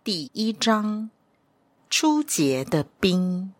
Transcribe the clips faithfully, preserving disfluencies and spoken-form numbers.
第一章，初结的冰。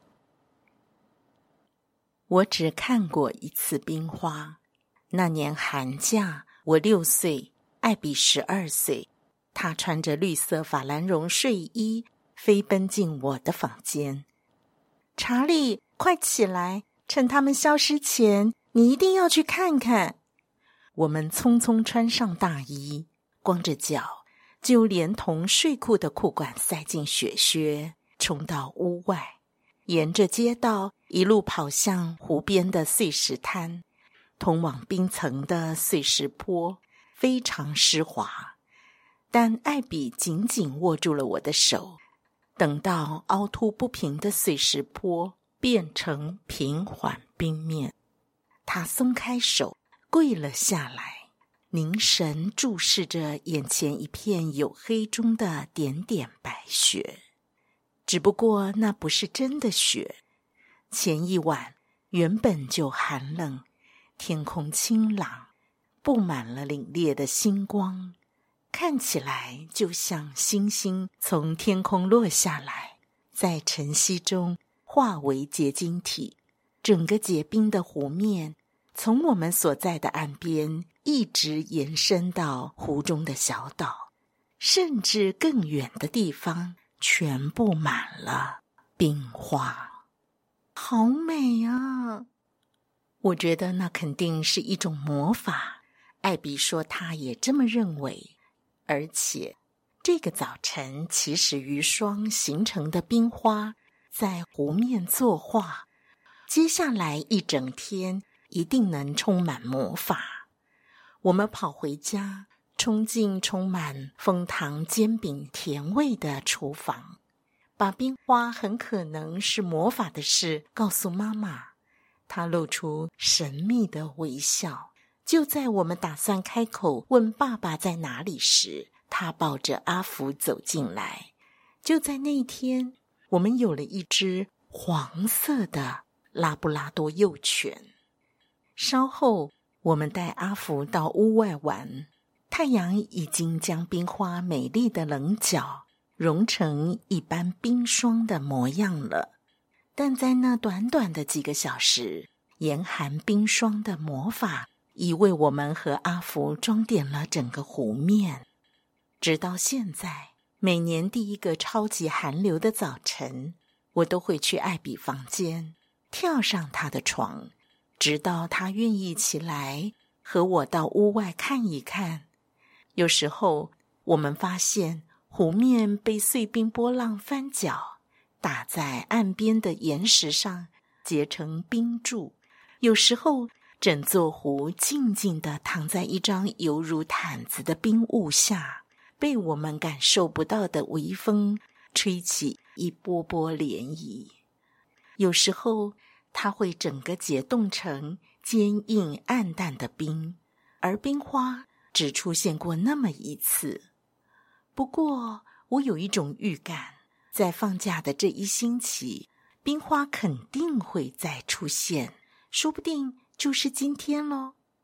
我只看过一次冰花，那年寒假，我六岁，艾比十二岁。她穿着绿色法兰绒睡衣，飞奔进我的房间。查理，快起来，趁他们消失前，你一定要去看看。我们匆匆穿上大衣，光着脚，就连同睡裤的裤管塞进雪靴，冲到屋外，沿着街道一路跑向湖边的碎石滩，通往冰层的碎石坡，非常湿滑。但艾比紧紧握住了我的手，等到凹凸不平的碎石坡变成平缓冰面，他松开手，跪了下来，凝神注视着眼前一片黝黑中的点点白雪。只不过那不是真的雪，前一晚原本就寒冷，天空清朗，布满了凛冽的星光，看起来就像星星从天空落下来，在晨曦中化为结晶体。整个结冰的湖面从我们所在的岸边一直延伸到湖中的小岛，甚至更远的地方全部满了冰花。好美啊！我觉得那肯定是一种魔法，艾比说她也这么认为。而且这个早晨起始于霜形成的冰花在湖面作画，接下来一整天一定能充满魔法。我们跑回家，冲进充满枫糖煎饼甜味的厨房，把冰花很可能是魔法的事告诉妈妈。她露出神秘的微笑。就在我们打算开口问爸爸在哪里时，他抱着阿福走进来。就在那一天，我们有了一只黄色的拉布拉多幼犬。稍后，我们带阿福到屋外玩，太阳已经将冰花美丽的棱角融成一般冰霜的模样了。但在那短短的几个小时，严寒冰霜的魔法已为我们和阿福装点了整个湖面。直到现在，每年第一个超级寒流的早晨，我都会去艾比房间，跳上她的床，直到她愿意起来和我到屋外看一看。有时候我们发现湖面被碎冰波浪翻搅，打在岸边的岩石上结成冰柱。有时候整座湖静静地躺在一张犹如毯子的冰雾下，被我们感受不到的微风吹起一波波涟漪。有时候它会整个结冻成坚硬暗淡的冰，而冰花只出现过那么一次。不过我有一种预感，在放假的这一星期，冰花肯定会再出现，说不定就是今天咯。